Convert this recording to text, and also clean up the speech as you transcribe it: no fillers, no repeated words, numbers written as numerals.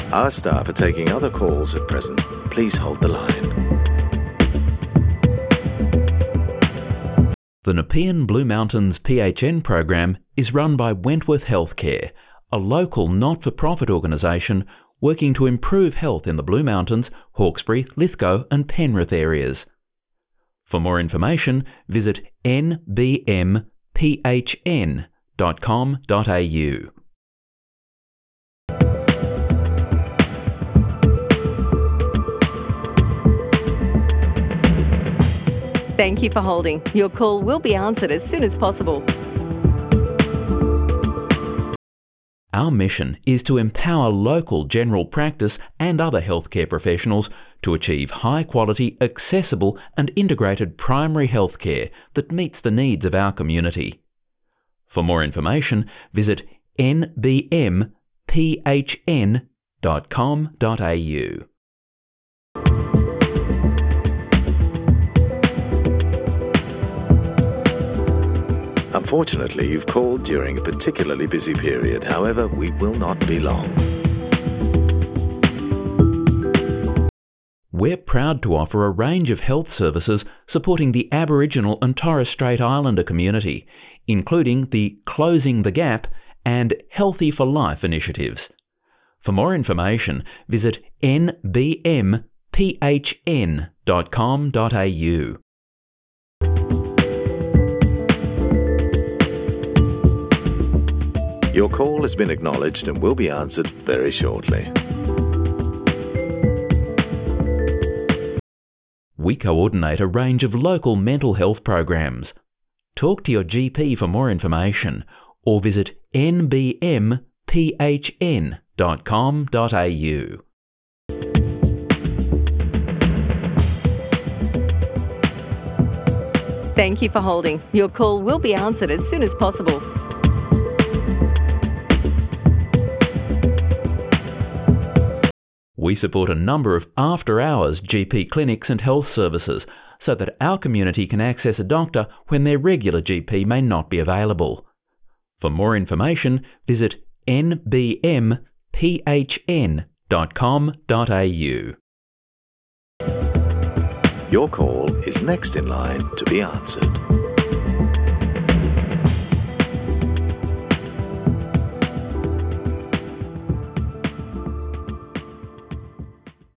Our staff are taking other calls at present. Please hold the line. The Nepean Blue Mountains PHN program is run by Wentworth Healthcare, a local not-for-profit organisation working to improve health in the Blue Mountains, Hawkesbury, Lithgow and Penrith areas. For more information, visit nbmphn.com.au. Thank you for holding. Your call will be answered as soon as possible. Our mission is to empower local general practice and other healthcare professionals to achieve high-quality, accessible and integrated primary healthcare that meets the needs of our community. For more information, visit nbmphn.com.au. Unfortunately, you've called during a particularly busy period. However, we will not be long. We're proud to offer a range of health services supporting the Aboriginal and Torres Strait Islander community, including the Closing the Gap and Healthy for Life initiatives. For more information, visit nbmphn.com.au. Your call has been acknowledged and will be answered very shortly. We coordinate a range of local mental health programs. Talk to your GP for more information or visit nbmphn.com.au. Thank you for holding. Your call will be answered as soon as possible. We support a number of after-hours GP clinics and health services so that our community can access a doctor when their regular GP may not be available. For more information, visit nbmphn.com.au. Your call is next in line to be answered.